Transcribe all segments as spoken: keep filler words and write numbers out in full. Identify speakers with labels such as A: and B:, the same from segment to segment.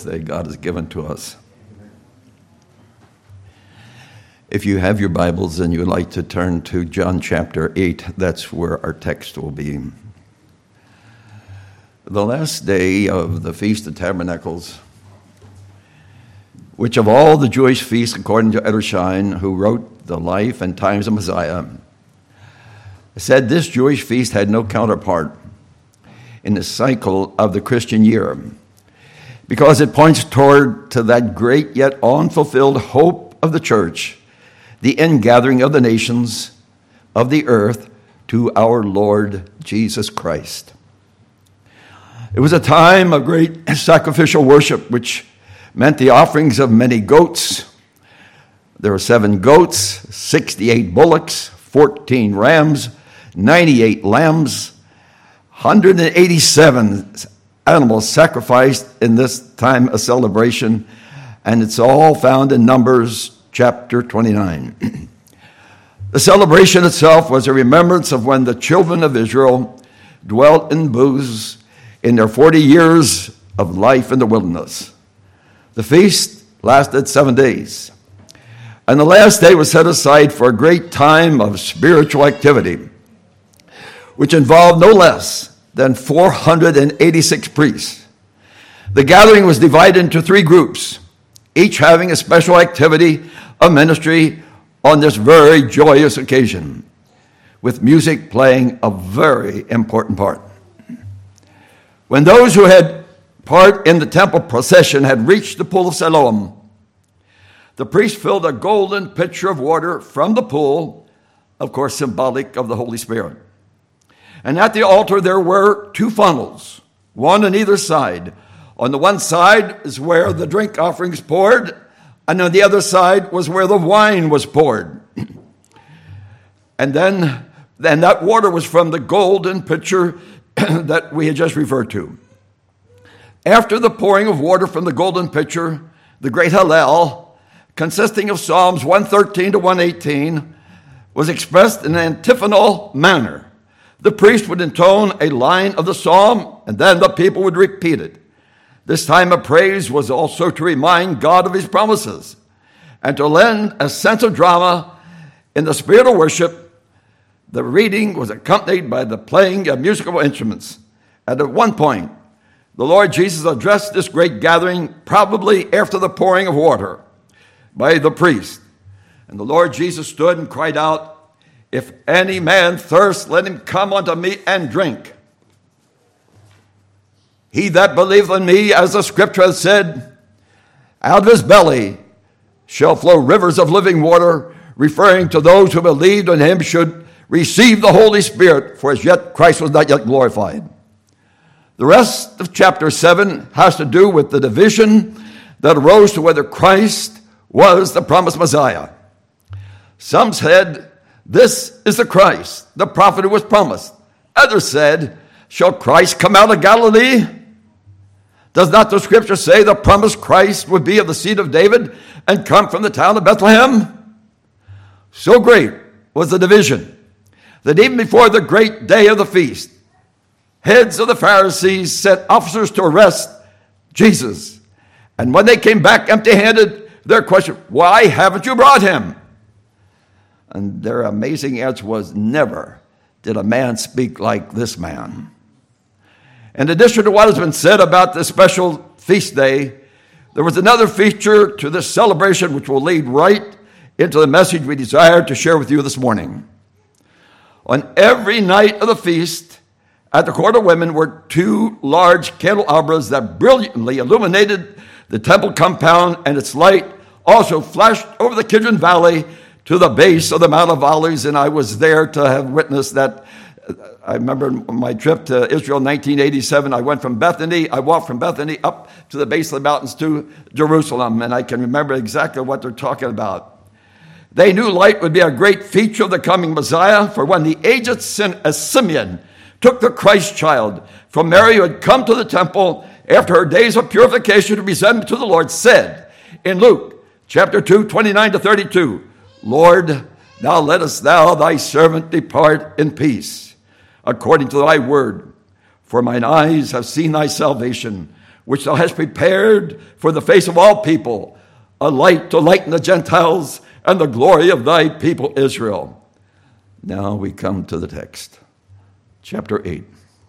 A: that God has given to us. If you have your Bibles and you would like to turn to John chapter eight, that's where our text will be. The last day of the Feast of Tabernacles, which of all the Jewish feasts, according to Edersheim, who wrote the life and times of Messiah, said this Jewish feast had no counterpart in the cycle of the Christian year, because it points toward to that great yet unfulfilled hope of the church, the ingathering of the nations of the earth to our Lord Jesus Christ. It was a time of great sacrificial worship, which meant the offerings of many goats. There were seven goats, sixty-eight bullocks, fourteen rams, ninety-eight lambs, one hundred eighty-seven animals sacrificed in this time of celebration, and it's all found in Numbers chapter twenty-nine. The celebration itself was a remembrance of when the children of Israel dwelt in booths in their forty years of life in the wilderness. The feast lasted seven days, and the last day was set aside for a great time of spiritual activity, which involved no less than four hundred eighty-six priests. The gathering was divided into three groups, each having a special activity of ministry on this very joyous occasion, with music playing a very important part. When those who had part in the temple procession had reached the pool of Siloam, the priest filled a golden pitcher of water from the pool, of course symbolic of the Holy Spirit. And at the altar there were two funnels, one on either side. On the one side is where the drink offerings poured, and on the other side was where the wine was poured. And then, then that water was from the golden pitcher that we had just referred to. After the pouring of water from the golden pitcher, the great Hallel, consisting of Psalms one thirteen to one eighteen, was expressed in an antiphonal manner. The priest would intone a line of the psalm, and then the people would repeat it. This time of praise was also to remind God of his promises and to lend a sense of drama in the spirit of worship. The reading was accompanied by the playing of musical instruments. And at one point, the Lord Jesus addressed this great gathering, probably after the pouring of water by the priest. And the Lord Jesus stood and cried out, "If any man thirst, let him come unto me and drink. He that believeth in me, as the scripture hath said, out of his belly shall flow rivers of living water," referring to those who believed in him should receive the Holy Spirit, for as yet Christ was not yet glorified. The rest of chapter seven has to do with the division that arose to whether Christ was the promised Messiah. Some said, "This is the Christ, the prophet who was promised." Others said, "Shall Christ come out of Galilee? Does not the scripture say the promised Christ would be of the seed of David and come from the town of Bethlehem?" So great was the division that even before the great day of the feast, heads of the Pharisees sent officers to arrest Jesus. And when they came back empty-handed, their question, "Why haven't you brought him?" And their amazing answer was, "Never did a man speak like this man." In addition to what has been said about this special feast day, there was another feature to this celebration which will lead right into the message we desire to share with you this morning. On every night of the feast, at the court of women were two large candelabras that brilliantly illuminated the temple compound, and its light also flashed over the Kidron Valley to the base of the Mount of Olives, and I was there to have witnessed that. I remember my trip to Israel in nineteen eighty-seven. I went from Bethany, I walked from Bethany up to the base of the mountains to Jerusalem, and I can remember exactly what they're talking about. They knew light would be a great feature of the coming Messiah, for when the aged Simeon took the Christ child from Mary, who had come to the temple after her days of purification to present him to the Lord, said in Luke chapter two, twenty-nine to thirty-two, "Lord, now lettest thou thy servant depart in peace, according to thy word. For mine eyes have seen thy salvation, which thou hast prepared for the face of all people, a light to lighten the Gentiles and the glory of thy people Israel. Now we come to the text. Chapter eight.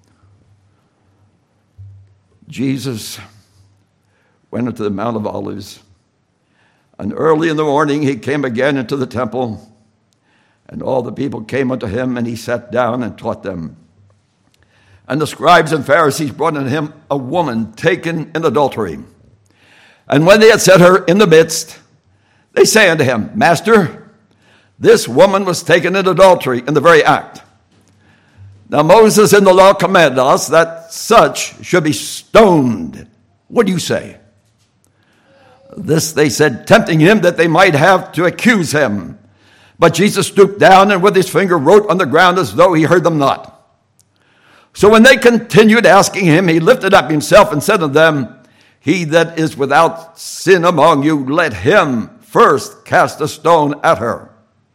A: Jesus went into the Mount of Olives, and early in the morning he came again into the temple, and all the people came unto him, and he sat down and taught them. And the scribes and Pharisees brought unto him a woman taken in adultery. And when they had set her in the midst, they say unto him, Master, this woman was taken in adultery in the very act. Now Moses in the law commanded us that such should be stoned. What do you say? This they said, tempting him that they might have to accuse him. But Jesus stooped down and with his finger wrote on the ground as though he heard them not. So when they continued asking him, he lifted up himself and said unto them, He that is without sin among you, let him first cast a stone at her.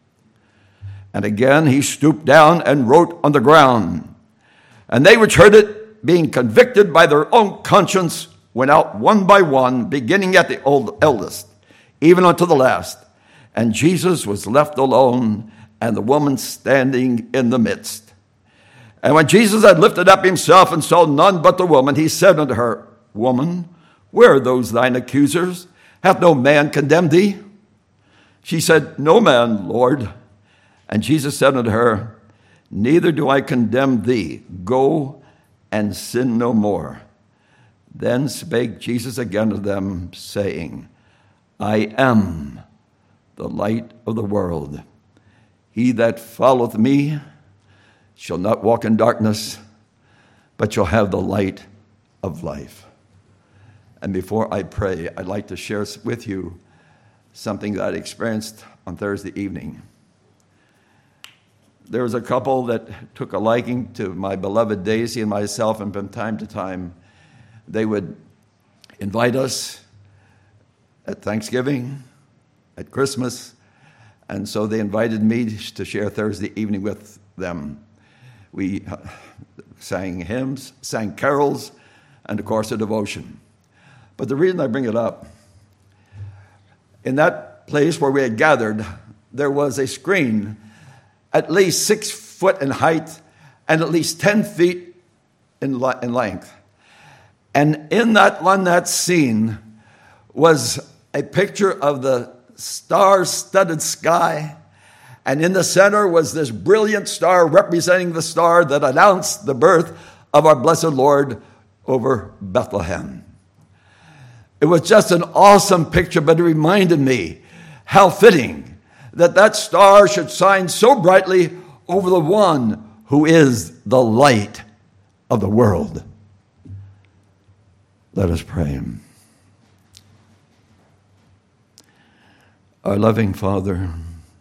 A: And again he stooped down and wrote on the ground. And they which heard it, being convicted by their own conscience, went out one by one, beginning at the old eldest, even unto the last. And Jesus was left alone, and the woman standing in the midst. And when Jesus had lifted up himself and saw none but the woman, he said unto her, Woman, where are those thine accusers? Hath no man condemned thee? She said, No man, Lord. And Jesus said unto her, Neither do I condemn thee. Go and sin no more. Then spake Jesus again to them, saying, I am the light of the world. He that followeth me shall not walk in darkness, but shall have the light of life. And before I pray, I'd like to share with you something that I experienced on Thursday evening. There was a couple that took a liking to my beloved Daisy and myself, and from time to time, they would invite us at Thanksgiving, at Christmas, and so they invited me to share Thursday evening with them. We sang hymns, sang carols, and of course a devotion. But the reason I bring it up, in that place where we had gathered, there was a screen at least six foot in height and at least ten feet in, le- in length. And in that on that scene was a picture of the star-studded sky, and in the center was this brilliant star representing the star that announced the birth of our blessed Lord over Bethlehem. It was just an awesome picture, but it reminded me how fitting that that star should shine so brightly over the one who is the light of the world. Let us pray. Our loving Father,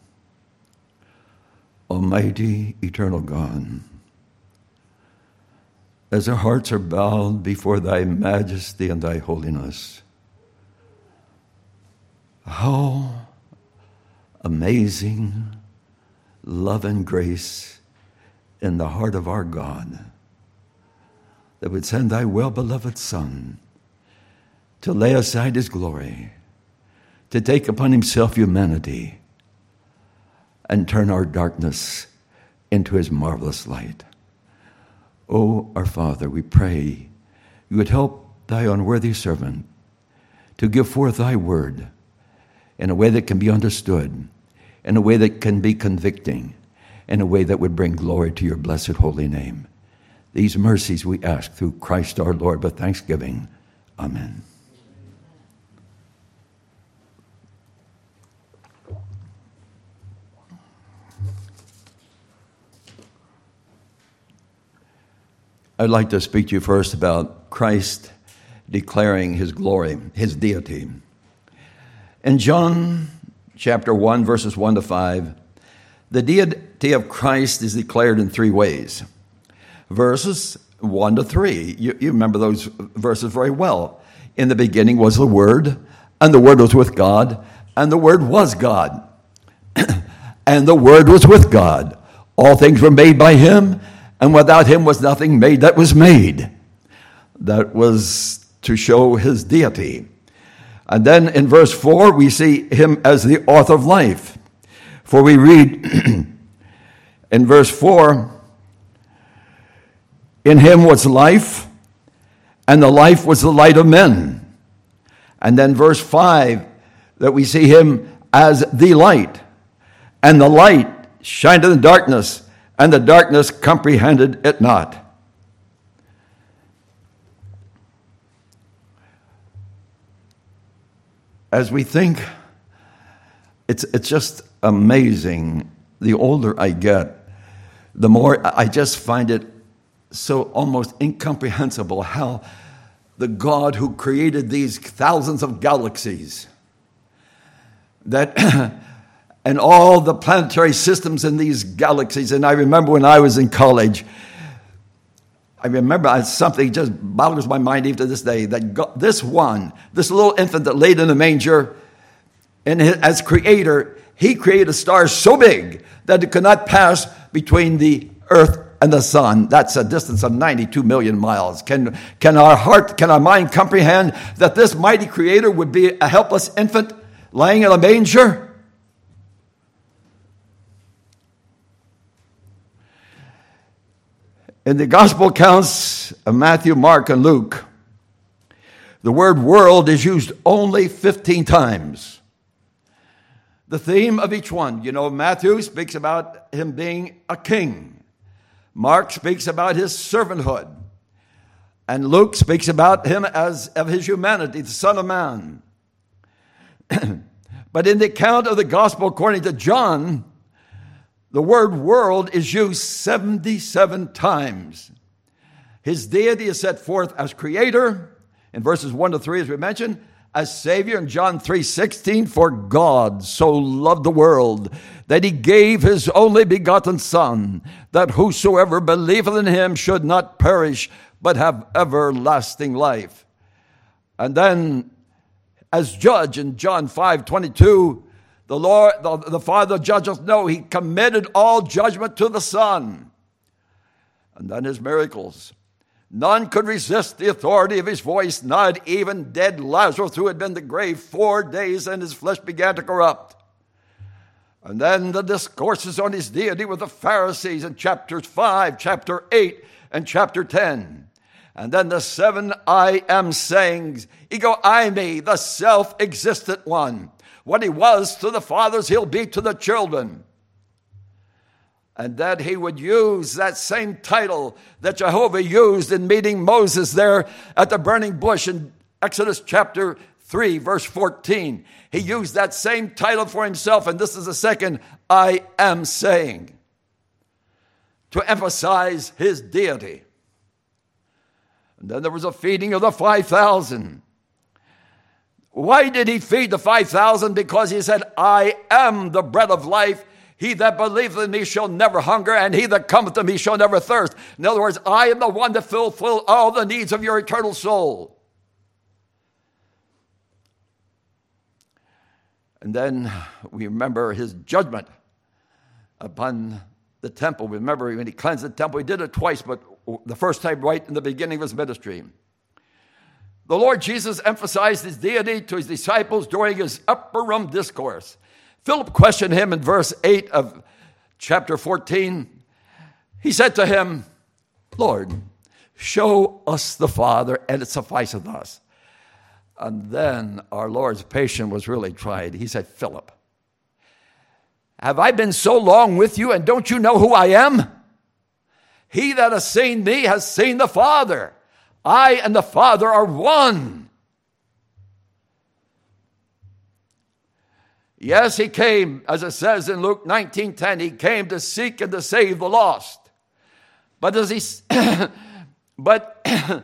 A: Almighty, eternal God, as our hearts are bowed before thy majesty and thy holiness, how amazing love and grace in the heart of our God that would send thy well-beloved Son to lay aside his glory, to take upon himself humanity, and turn our darkness into his marvelous light. Oh, our Father, we pray you would help thy unworthy servant to give forth thy word in a way that can be understood, in a way that can be convicting, in a way that would bring glory to your blessed holy name. These mercies we ask through Christ our Lord, with thanksgiving. Amen. I'd like to speak to you first about Christ declaring his glory, his deity. In John chapter one, verses one to five, the deity of Christ is declared in three ways. Verses one to three, you, you remember those verses very well. In the beginning was the Word, and the Word was with God, and the Word was God. And the Word was with God. All things were made by him, and without him was nothing made that was made. That was to show his deity. And then in verse four, we see him as the author of life. For we read in verse four, in him was life, and the life was the light of men. And then verse five, that we see him as the light, and the light shined in the darkness, and the darkness comprehended it not. As we think, it's it's just amazing. The older I get, the more I just find it so almost incomprehensible how the God who created these thousands of galaxies, that and all the planetary systems in these galaxies. And I remember when I was in college, I remember something just boggles my mind even to this day, that God, this one, this little infant that laid in a manger, and as creator, he created stars so big that it could not pass between the earth and the sun. That's a distance of ninety-two million miles. Can, can our heart, can our mind comprehend that this mighty creator would be a helpless infant lying in a manger? In the gospel accounts of Matthew, Mark, and Luke, the word world is used only fifteen times. The theme of each one, you know, Matthew speaks about him being a king. Mark speaks about his servanthood. And Luke speaks about him as of his humanity, the Son of Man. But in the account of the gospel according to John, the word world is used seventy-seven times. His deity is set forth as creator in verses one to three, as we mentioned, as Savior in John three sixteen, for God so loved the world that he gave his only begotten Son, that whosoever believeth in him should not perish, but have everlasting life. And then as judge in John five twenty-two, the Lord, the, the Father judges, no, he committed all judgment to the Son. And then his miracles. None could resist the authority of his voice, not even dead Lazarus, who had been in the grave four days, and his flesh began to corrupt. And then the discourses on his deity with the Pharisees in chapters five, chapter eight, and chapter ten. And then the seven I am sayings, ego eimi, the self-existent one. What he was to the fathers, he'll be to the children. And that he would use that same title that Jehovah used in meeting Moses there at the burning bush in Exodus chapter three, verse fourteen. He used that same title for himself, and this is the second I am saying, to emphasize his deity. And then there was a feeding of the five thousand. Why did he feed the five thousand? Because he said, I am the bread of life. He that believeth in me shall never hunger, and he that cometh to me shall never thirst. In other words, I am the one that fulfill all the needs of your eternal soul. And then we remember his judgment upon the temple. Remember when he cleansed the temple, he did it twice, but the first time right in the beginning of his ministry. The Lord Jesus emphasized his deity to his disciples during his upper room discourse. Philip questioned him in verse eight of chapter fourteen. He said to him, Lord, show us the Father, and it sufficeth us. And then our Lord's patience was really tried. He said, Philip, have I been so long with you, and don't you know who I am? He that has seen me has seen the Father. I and the Father are one. Yes, he came, as it says in Luke nineteen ten, he came to seek and to save the lost. But as he, but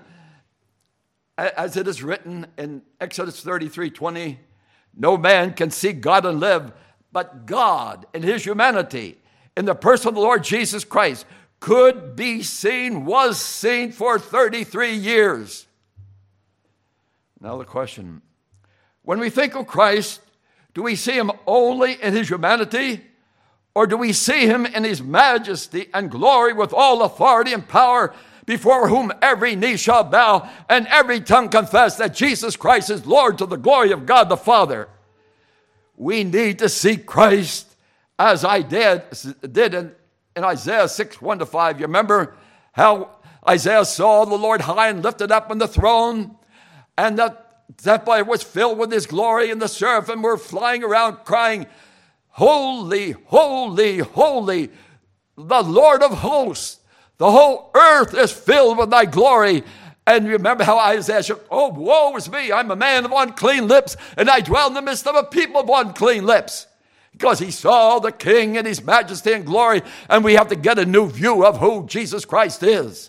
A: as it is written in Exodus thirty-three twenty, no man can see God and live, but God in his humanity, in the person of the Lord Jesus Christ, could be seen, was seen for thirty-three years. Now the question, when we think of Christ, do we see him only in his humanity, or do we see him in his majesty and glory with all authority and power before whom every knee shall bow and every tongue confess that Jesus Christ is Lord, to the glory of God the Father. We need to see Christ as I did, did in, in Isaiah six, one to five. You remember how Isaiah saw the Lord high and lifted up on the throne, and the temple was filled with his glory, and the seraphim were flying around crying, holy, holy, holy, the Lord of hosts. The whole earth is filled with thy glory. And remember how Isaiah said, oh, woe is me, I'm a man of unclean lips, and I dwell in the midst of a people of unclean lips. Because he saw the King in his majesty and glory, and we have to get a new view of who Jesus Christ is.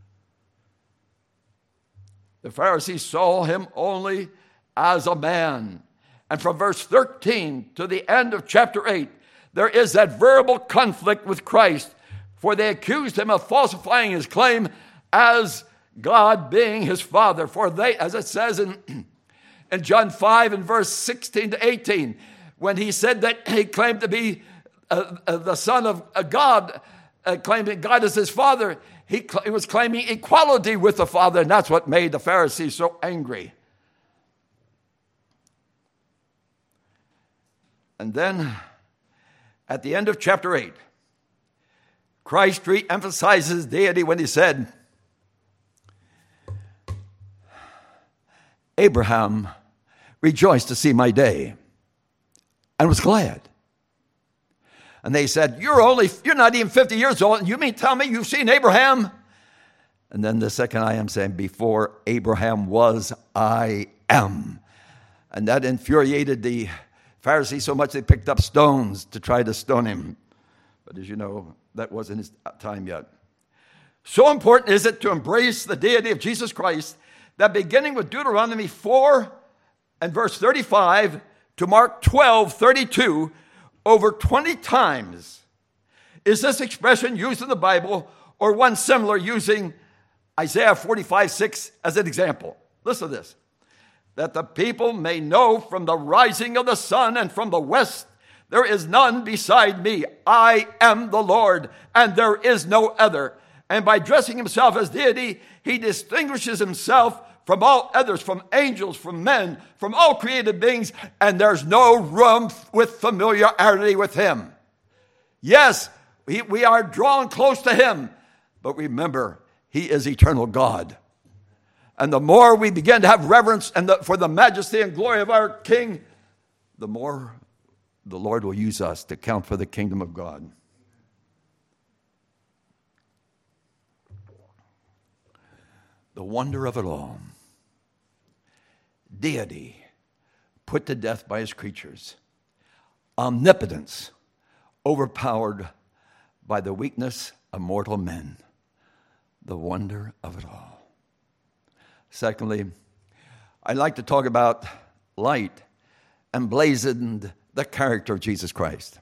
A: The Pharisees saw him only as a man. And from verse thirteen to the end of chapter eight, there is that verbal conflict with Christ, for they accused him of falsifying his claim as God being his Father. For they, as it says in, in John five and verse sixteen to eighteen, when he said that he claimed to be uh, uh, the Son of uh, God, uh, claiming God as his Father, he, cl- he was claiming equality with the Father, and that's what made the Pharisees so angry. And then, at the end of chapter eight, Christ re-emphasizes deity when he said, Abraham rejoiced to see my day and was glad. And they said, you're only, you're not even fifty years old, and you mean tell me you've seen Abraham? And then the second I am saying, before Abraham was, I am. And that infuriated the Pharisees so much they picked up stones to try to stone him. But as you know, that wasn't his time yet. So important is it to embrace the deity of Jesus Christ that beginning with Deuteronomy four and verse thirty-five to Mark twelve, thirty-two, over twenty times is this expression used in the Bible, or one similar using Isaiah forty-five, six as an example. Listen to this. That the people may know from the rising of the sun and from the west, there is none beside me. I am the Lord, and there is no other. And by dressing himself as deity, he distinguishes himself from all others, from angels, from men, from all created beings, and there's no room with familiarity with him. Yes, we, we are drawn close to him, but remember, he is eternal God. And the more we begin to have reverence and the, for the majesty and glory of our King, the more the Lord will use us to count for the kingdom of God. The wonder of it all. Deity put to death by his creatures. Omnipotence overpowered by the weakness of mortal men. The wonder of it all. Secondly, I'd like to talk about light emblazoned the character of Jesus Christ.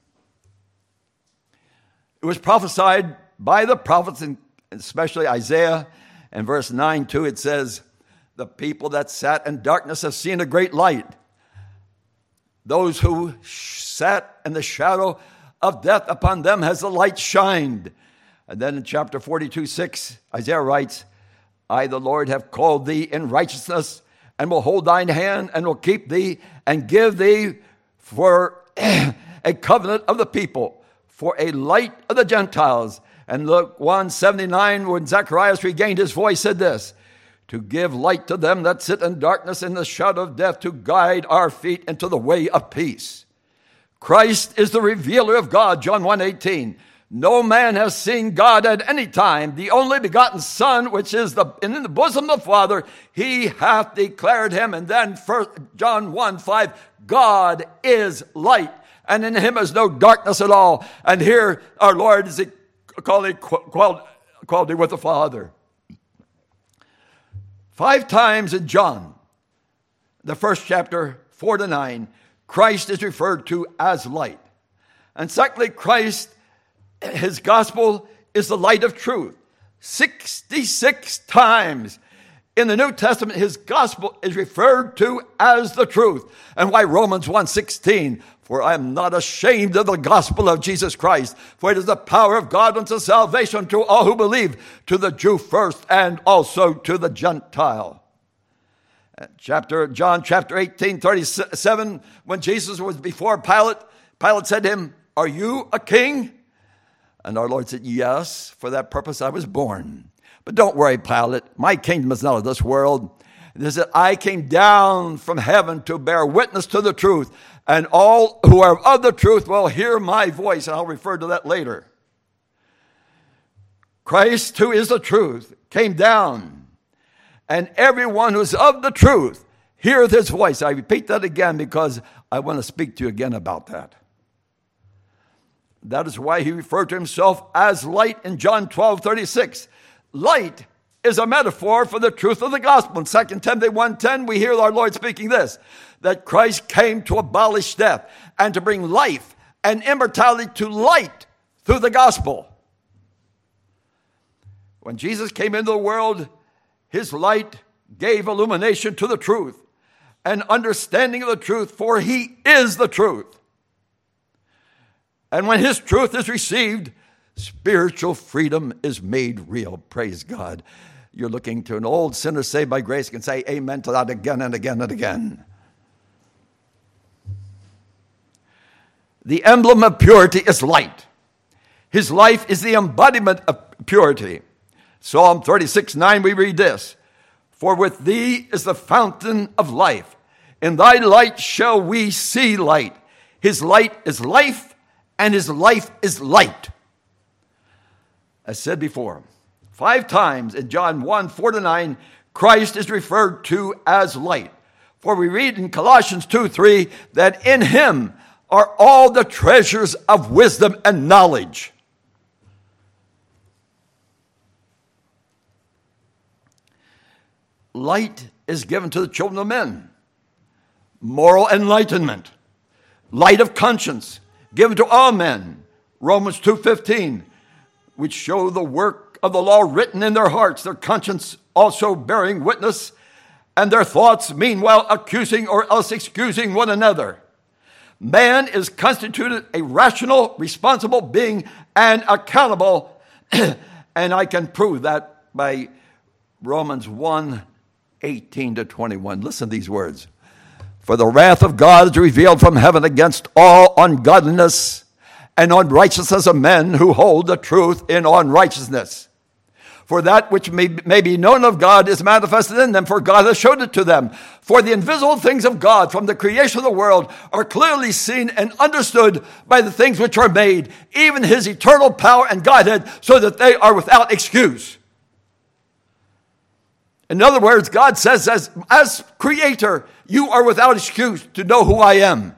A: It was prophesied by the prophets, and especially Isaiah, in verse nine too, it says, the people that sat in darkness have seen a great light. Those who sat in the shadow of death, upon them has the light shined. And then in chapter forty-two, six, Isaiah writes, I, the Lord, have called thee in righteousness, and will hold thine hand, and will keep thee, and give thee for a covenant of the people, for a light of the Gentiles. And Luke one seventy-nine, when Zacharias regained his voice, said this, to give light to them that sit in darkness in the shadow of death, to guide our feet into the way of peace. Christ is the revealer of God, John one eighteen. No man has seen God at any time. The only begotten Son, which is the in the bosom of the Father, he hath declared him. And then first John one five, God is light, and in him is no darkness at all. And here our Lord is equality with the Father. Five times in John, the first chapter, four to nine, Christ is referred to as light. And secondly, Christ, his gospel is the light of truth. sixty-six times in the New Testament, his gospel is referred to as the truth. And why Romans one sixteen, For I am not ashamed of the gospel of Jesus Christ, for it is the power of God unto salvation to all who believe, to the Jew first and also to the Gentile. Chapter John chapter eighteen, thirty-seven, when Jesus was before Pilate, Pilate said to him, "Are you a king?" And our Lord said, "Yes, for that purpose I was born. But don't worry, Pilate, my kingdom is not of this world. It is that I came down from heaven to bear witness to the truth, and all who are of the truth will hear my voice." And I'll refer to that later. Christ, who is the truth, came down, and everyone who is of the truth heareth his voice. I repeat that again because I want to speak to you again about that. That is why he referred to himself as light in John twelve, thirty-six. Light is a metaphor for the truth of the gospel. In Second Timothy one ten, we hear our Lord speaking this, that Christ came to abolish death and to bring life and immortality to light through the gospel. When Jesus came into the world, his light gave illumination to the truth and understanding of the truth, for he is the truth. And when his truth is received, spiritual freedom is made real. Praise God. You're looking to an old sinner saved by grace, can say amen to that again and again and again. The emblem of purity is light. His life is the embodiment of purity. Psalm thirty-six, nine, we read this, "For with thee is the fountain of life. In thy light shall we see light. His light is life, and his life is light." As said before, five times in John one, four to nine, Christ is referred to as light. For we read in Colossians two, three, that in him are all the treasures of wisdom and knowledge. Light is given to the children of men. Moral enlightenment. Light of conscience, given to all men. Romans two fifteen, which show the work of the law written in their hearts, their conscience also bearing witness, and their thoughts meanwhile accusing or else excusing one another. Man is constituted a rational, responsible being and accountable, and I can prove that by Romans one, eighteen to twenty-one. Listen to these words. "For the wrath of God is revealed from heaven against all ungodliness and unrighteousness of men who hold the truth in unrighteousness. For that which may, may be known of God is manifested in them, for God has showed it to them. For the invisible things of God from the creation of the world are clearly seen and understood by the things which are made, even his eternal power and Godhead, so that they are without excuse." In other words, God says, as, as creator, you are without excuse to know who I am.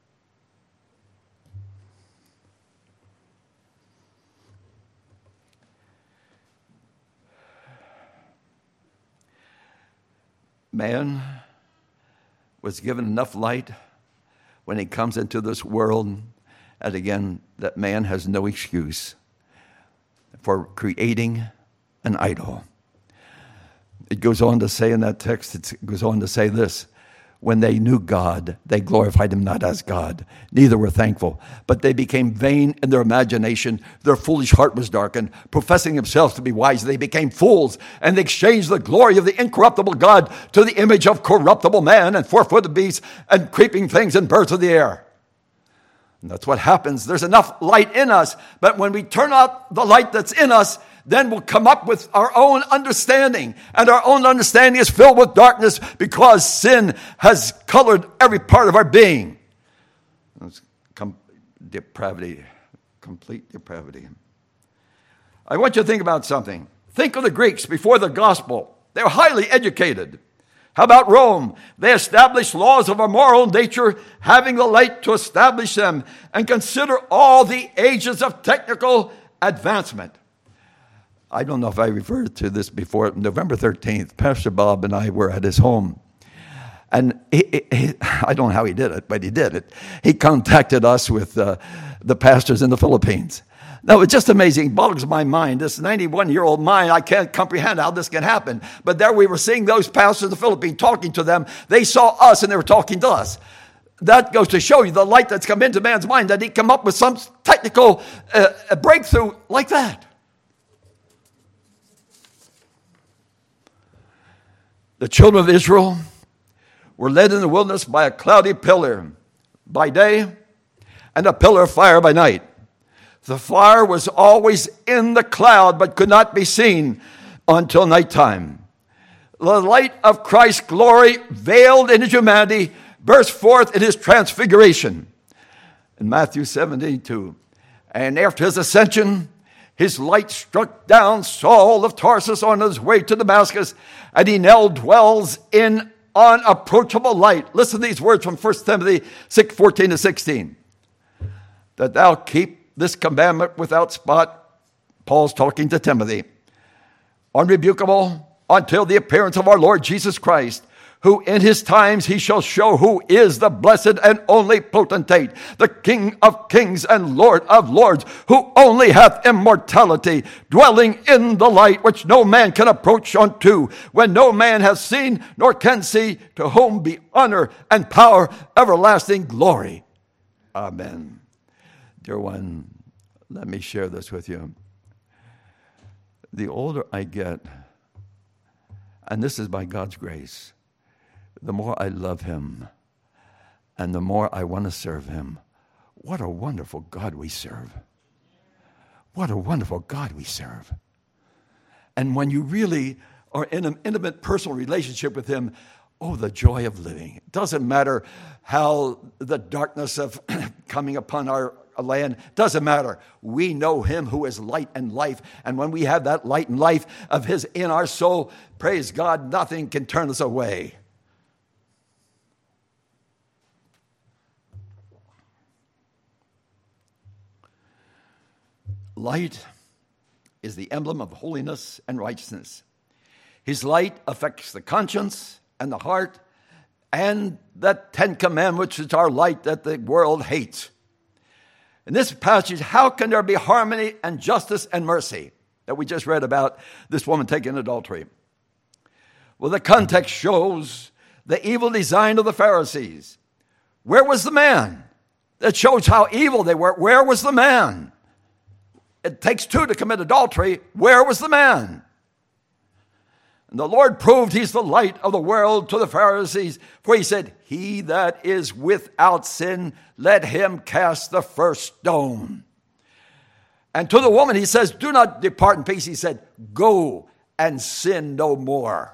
A: Man was given enough light when he comes into this world, and again, that man has no excuse for creating an idol. It goes on to say in that text, it goes on to say this, "When they knew God, they glorified him not as God, neither were thankful, but they became vain in their imagination. Their foolish heart was darkened. Professing themselves to be wise, they became fools, and they exchanged the glory of the incorruptible God to the image of corruptible man and four-footed beasts and creeping things and birds of the air." And that's what happens. There's enough light in us, but when we turn out the light that's in us, then we'll come up with our own understanding. And our own understanding is filled with darkness because sin has colored every part of our being. It's com- depravity, complete depravity. I want you to think about something. Think of the Greeks before the gospel. They were highly educated. How about Rome? They established laws of a moral nature, having the light to establish them, and consider all the ages of technical advancement. I don't know if I referred to this before. November thirteenth, Pastor Bob and I were at his home. And he, he, I don't know how he did it, but he did it. He contacted us with uh, the pastors in the Philippines. Now, it's just amazing. It boggles my mind. This ninety-one-year-old mind, I can't comprehend how this can happen. But there we were seeing those pastors in the Philippines, talking to them. They saw us, and they were talking to us. that goes to show you the light that's come into man's mind, that he come up with some technical uh, breakthrough like that. The children of Israel were led in the wilderness by a cloudy pillar by day and a pillar of fire by night. The fire was always in the cloud but could not be seen until nighttime. The light of Christ's glory, veiled in his humanity, burst forth in his transfiguration. In Matthew seventeen two, and after his ascension, his light struck down Saul of Tarsus on his way to Damascus, and he now dwells in unapproachable light. Listen to these words from First Timothy six fourteen to sixteen. That thou keep this commandment without spot, Paul's talking to Timothy, unrebukable until the appearance of our Lord Jesus Christ, who in his times he shall show who is the blessed and only potentate, the King of kings and Lord of lords, who only hath immortality, dwelling in the light which no man can approach unto, when no man has seen nor can see, to whom be honor and power, everlasting glory. Amen. Dear one, let me share this with you. The older I get, and this is by God's grace, the more I love him and the more I want to serve him. What a wonderful God we serve. What a wonderful God we serve. And when you really are in an intimate personal relationship with him, oh, the joy of living. It doesn't matter how the darkness of coming upon our land, doesn't matter. We know him who is light and life. And when we have that light and life of his in our soul, praise God, nothing can turn us away. Light is the emblem of holiness and righteousness. His light affects the conscience and the heart, and the Ten Commandments, which are light that the world hates. In this passage, how can there be harmony and justice and mercy that we just read about this woman taking adultery? Well, the context shows the evil design of the Pharisees. Where was the man? That shows how evil they were. Where was the man? It takes two to commit adultery. Where was the man? And the Lord proved he's the light of the world to the Pharisees, for he said, he that is without sin, let him cast the first stone. And to the woman he says, do not depart in peace. He said, go and sin no more.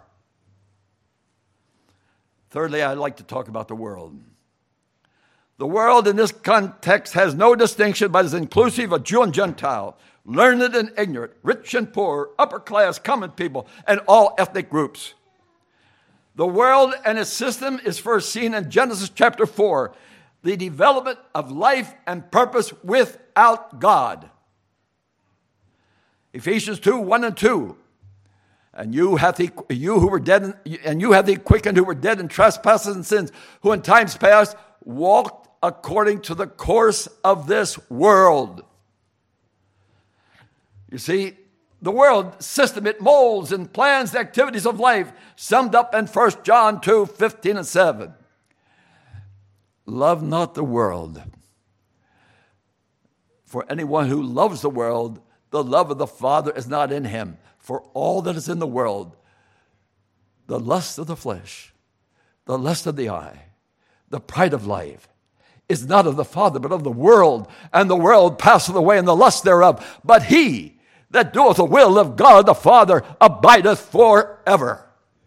A: Thirdly, I'd like to talk about the world. The world in this context has no distinction, but is inclusive of Jew and Gentile, learned and ignorant, rich and poor, upper class, common people, and all ethnic groups. The world and its system is first seen in Genesis chapter four, the development of life and purpose without God. Ephesians two, one and two. And you hath he, you who were dead, in, and you have he quickened who were dead in trespasses and sins, who in times past walked according to the course of this world. You see, the world system, it molds and plans the activities of life, summed up in First John two, fifteen and seven. Love not the world. For anyone who loves the world, the love of the Father is not in him. For all that is in the world, the lust of the flesh, the lust of the eye, the pride of life, is not of the Father, but of the world. And the world passeth away, and the lust thereof. But he that doeth the will of God the Father abideth forever.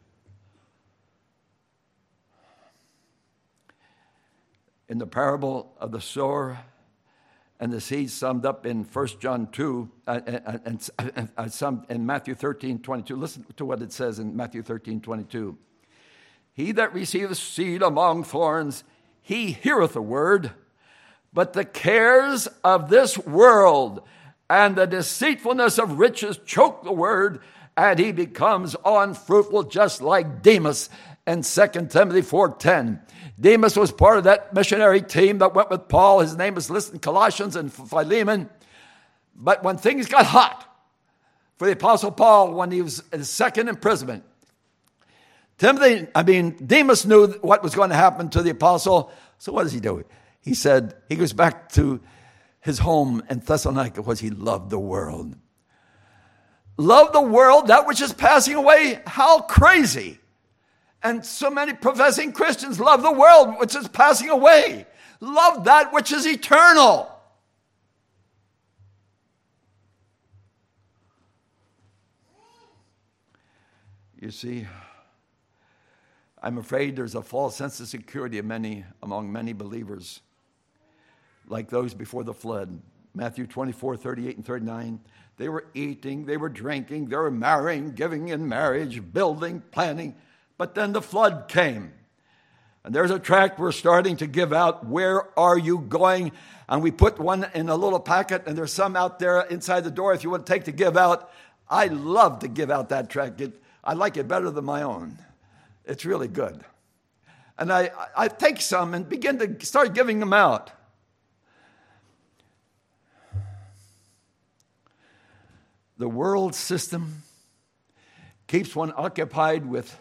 A: In the parable of the sower and the seed, summed up in First John two, uh, and, and, and some in Matthew thirteen, twenty-two. Listen to what it says in Matthew thirteen, twenty-two. He that receiveth seed among thorns, he heareth the word, but the cares of this world and the deceitfulness of riches choke the word, and he becomes unfruitful, just like Demas in Second Timothy four ten. Demas was part of that missionary team that went with Paul. His name is listed in Colossians and Philemon. But when things got hot for the Apostle Paul, when he was in his second imprisonment, Timothy, I mean, Demas knew what was going to happen to the apostle. So what does he do? He said, he goes back to his home in Thessalonica because he loved the world. Love the world, that which is passing away. How crazy. And so many professing Christians love the world which is passing away. Love that which is eternal. You see, I'm afraid there's a false sense of security of many, among many believers, like those before the flood. Matthew twenty-four, thirty-eight and thirty-nine. They were eating, they were drinking, they were marrying, giving in marriage, building, planning. But then the flood came. And there's a tract we're starting to give out. Where are you going? And we put one in a little packet, and there's some out there inside the door if you want to take to give out. I love to give out that tract. It, I like it better than my own. It's really good. And I, I take some and begin to start giving them out. The world system keeps one occupied with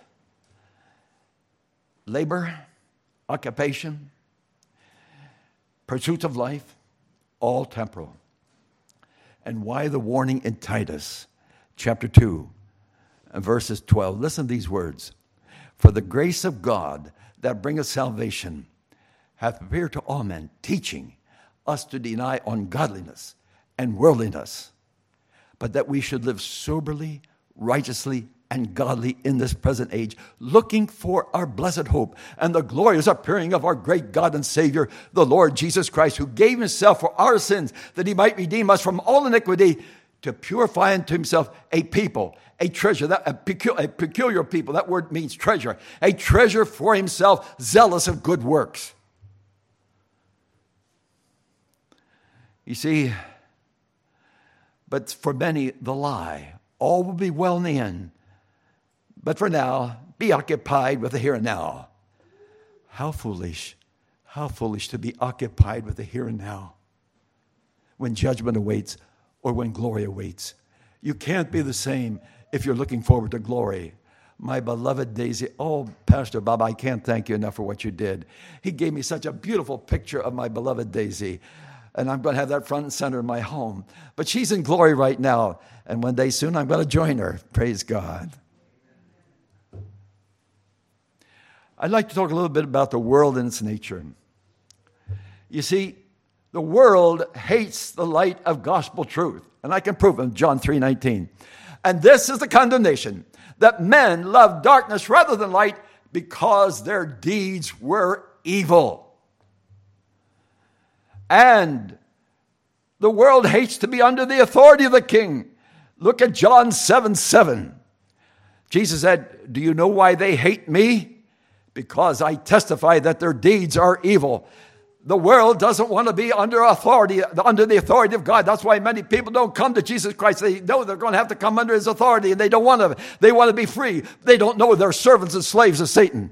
A: labor, occupation, pursuits of life, all temporal. And why the warning in Titus chapter two and verses twelve. Listen to these words. For the grace of God that bringeth salvation hath appeared to all men, teaching us to deny ungodliness and worldliness, but that we should live soberly, righteously, and godly in this present age, looking for our blessed hope and the glorious appearing of our great God and Savior, the Lord Jesus Christ, who gave himself for our sins, that he might redeem us from all iniquity, to purify unto himself a people, a treasure, that, a, pecu- a peculiar people. That word means treasure. A treasure for himself, zealous of good works. You see, but for many, the lie. All will be well in the end. But for now, be occupied with the here and now. How foolish, how foolish to be occupied with the here and now when judgment awaits or when glory awaits. You can't be the same if you're looking forward to glory. My beloved Daisy, oh, Pastor Bob, I can't thank you enough for what you did. He gave me such a beautiful picture of my beloved Daisy. And I'm going to have that front and center in my home. But she's in glory right now. And one day soon I'm going to join her. Praise God. I'd like to talk a little bit about the world and its nature. You see, the world hates the light of gospel truth. And I can prove it in John three nineteen. And this is the condemnation, that men love darkness rather than light because their deeds were evil. And the world hates to be under the authority of the king. Look at John seven seven. Jesus said, do you know why they hate me? Because I testify that their deeds are evil. The world doesn't want to be under authority, under the authority of God. That's why many people don't come to Jesus Christ. They know they're going to have to come under his authority, and they don't want to. They want to be free. They don't know they're servants and slaves of Satan.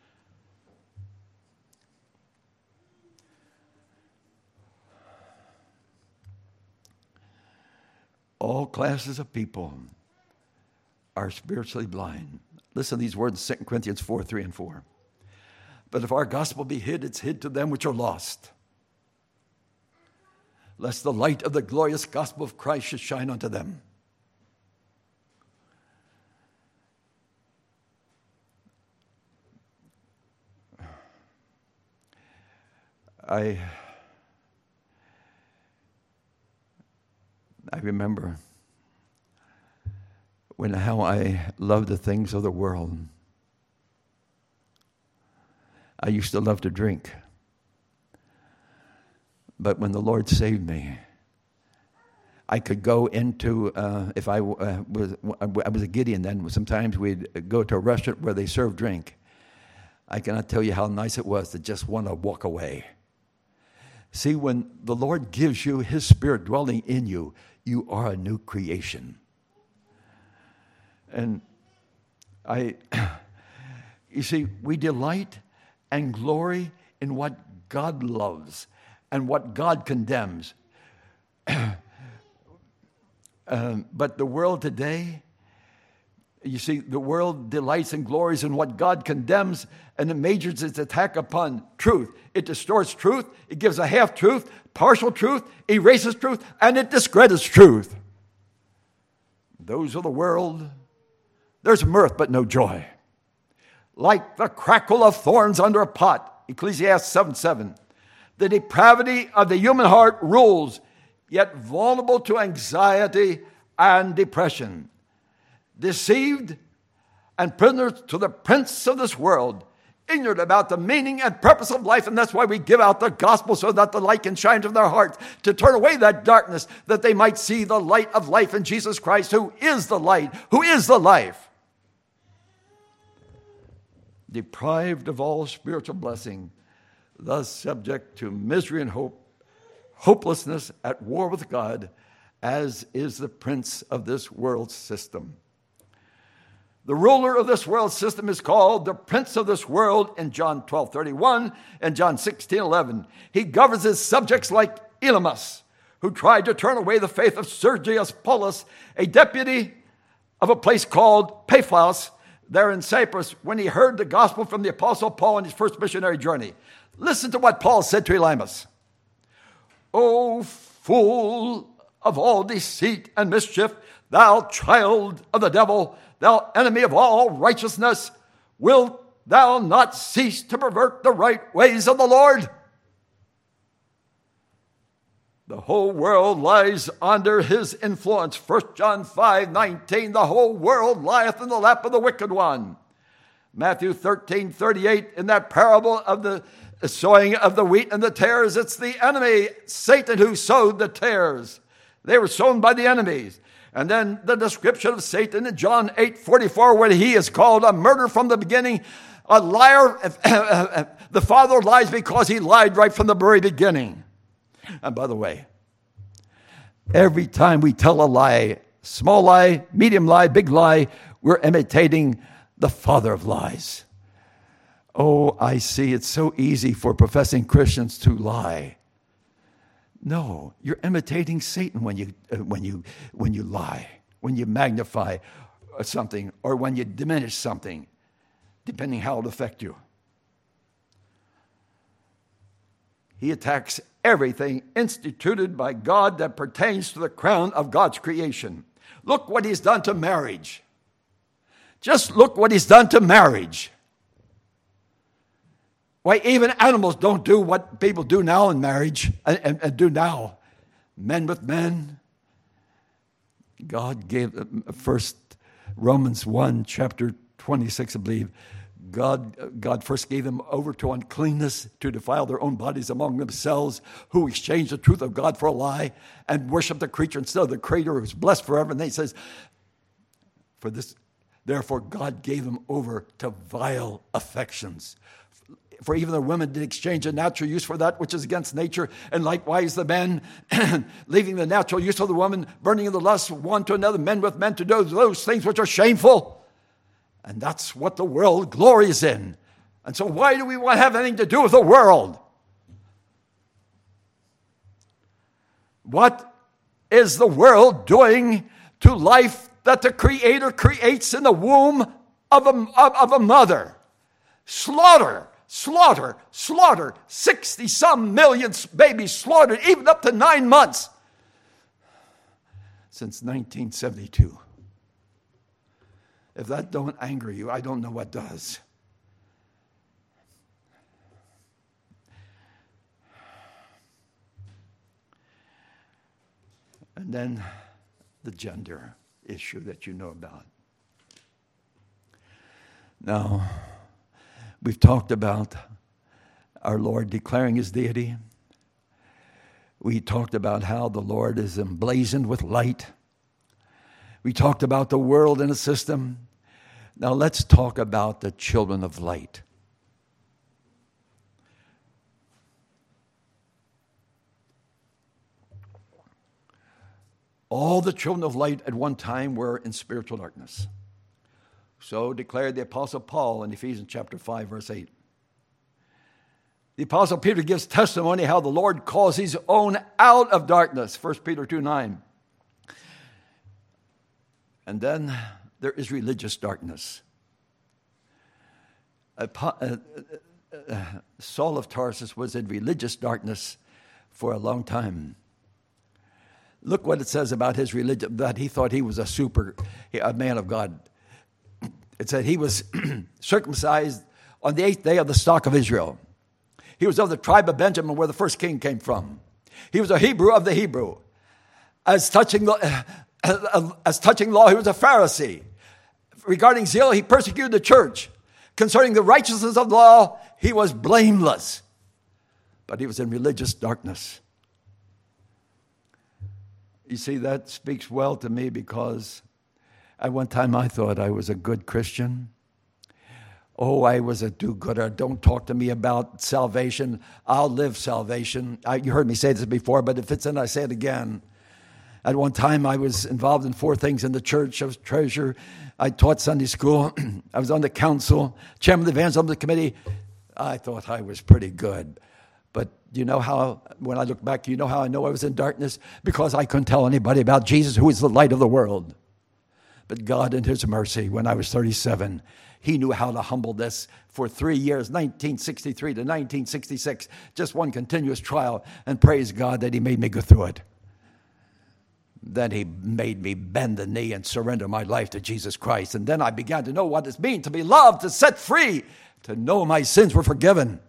A: All classes of people are spiritually blind. Listen to these words in Second Corinthians four, three and four. But if our gospel be hid, it's hid to them which are lost, lest the light of the glorious gospel of Christ should shine unto them. I, I remember when how I loved the things of the world. I used to love to drink. But when the Lord saved me, I could go into, uh, if I uh, was I was a Gideon then, sometimes we'd go to a restaurant where they served drink. I cannot tell you how nice it was to just want to walk away. See, when the Lord gives you his Spirit dwelling in you, you are a new creation. And I, you see, we delight and glory in what God loves and what God condemns. um, but the world today You see, the world delights and glories in what God condemns, and it majors its attack upon truth. It distorts truth, it gives a half-truth, partial truth, erases truth, and it discredits truth. Those of the world, there's mirth but no joy. Like the crackle of thorns under a pot, Ecclesiastes seven seven. The depravity of the human heart rules, yet vulnerable to anxiety and depression. Deceived and prisoners to the prince of this world, ignorant about the meaning and purpose of life, and that's why we give out the gospel, so that the light can shine to their hearts, to turn away that darkness, that they might see the light of life in Jesus Christ, who is the light, who is the life. Deprived of all spiritual blessing, thus subject to misery and hope, hopelessness, at war with God, as is the prince of this world system. The ruler of this world system is called the prince of this world in John twelve thirty-one and John sixteen eleven. He governs his subjects like Elymas, who tried to turn away the faith of Sergius Paulus, a deputy of a place called Paphos there in Cyprus, when he heard the gospel from the apostle Paul on his first missionary journey. Listen to what Paul said to Elymas. O fool of all deceit and mischief, thou child of the devil, thou enemy of all righteousness, wilt thou not cease to pervert the right ways of the Lord? The whole world lies under his influence. First John five nineteen, the whole world lieth in the lap of the wicked one. Matthew thirteen thirty-eight, in that parable of the sowing of the wheat and the tares, it's the enemy, Satan, who sowed the tares. They were sown by the enemies. And then the description of Satan in John eight forty-four, where he is called a murderer from the beginning, a liar. The father lies because he lied right from the very beginning. And by the way, every time we tell a lie, small lie, medium lie, big lie, we're imitating the father of lies. Oh, I see. It's so easy for professing Christians to lie. No, you're imitating Satan when you uh, when you when you lie, when you magnify something, or when you diminish something, depending how it'll affect you. He attacks everything instituted by God that pertains to the crown of God's creation. Look what he's done to marriage. Just look what he's done to marriage. Why, even animals don't do what people do now in marriage and, and, and do now. Men with men. God gave, first Romans one, chapter twenty-six, I believe, God, God first gave them over to uncleanness to defile their own bodies among themselves, who exchanged the truth of God for a lie and worshiped the creature instead of the Creator, who is blessed forever. And then he says, for this, therefore God gave them over to vile affections. For even the women did exchange a natural use for that which is against nature, and likewise the men, leaving the natural use of the woman, burning in the lust one to another, men with men, to do those things which are shameful. And that's what the world glories in. And so why do we want to have anything to do with the world? What is the world doing to life that the Creator creates in the womb of a, of, of a mother? Slaughter, slaughter, slaughter. sixty-some million babies slaughtered, even up to nine months, since nineteen seventy-two. If that don't anger you, I don't know what does. And then the gender issue that you know about. Now, we've talked about our Lord declaring his deity. We talked about how the Lord is emblazoned with light. We talked about the world in a system. Now let's talk about the children of light. All the children of light at one time were in spiritual darkness. So declared the Apostle Paul in Ephesians chapter five, verse eight. The Apostle Peter gives testimony how the Lord calls his own out of darkness, First Peter two nine. And then there is religious darkness. Uh, uh, uh, Saul of Tarsus was in religious darkness for a long time. Look what it says about his religion, that he thought he was a super, a man of God. It said he was circumcised on the eighth day of the stock of Israel. He was of the tribe of Benjamin, where the first king came from. He was a Hebrew of the Hebrew. As touching the, uh, as touching law, he was a Pharisee. Regarding zeal, he persecuted the church. Concerning the righteousness of law, he was blameless. But he was in religious darkness. You see, that speaks well to me, because at one time I thought I was a good Christian. Oh, I was a do-gooder. Don't talk to me about salvation. I'll live salvation. I, you heard me say this before, but if it's in, I say it again. At one time, I was involved in four things in the church. I was treasurer. I taught Sunday school. I was on the council, chairman of the evangelism committee. I thought I was pretty good. But you know how, when I look back, you know how I know I was in darkness? Because I couldn't tell anybody about Jesus, who is the light of the world. But God, in his mercy, when I was thirty-seven, he knew how to humble this for three years, nineteen sixty-three to nineteen sixty-six, just one continuous trial. And praise God that he made me go through it. Then he made me bend the knee and surrender my life to Jesus Christ. And then I began to know what it means to be loved, to set free, to know my sins were forgiven.